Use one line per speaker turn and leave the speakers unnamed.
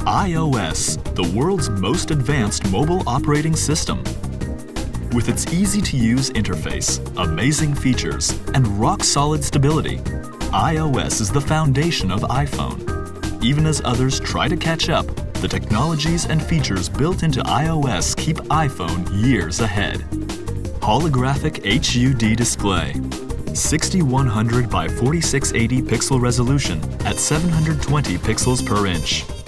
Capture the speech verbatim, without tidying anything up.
iOS, the world's most advanced mobile operating system. With its easy-to-use interface, amazing features, and rock-solid stability, iOS is the foundation of iPhone. Even as others try to catch up, the technologies and features built into iOS keep iPhone years ahead. Holographic H U D display, sixty-one hundred by forty-six eighty pixel resolution at seven hundred twenty pixels per inch.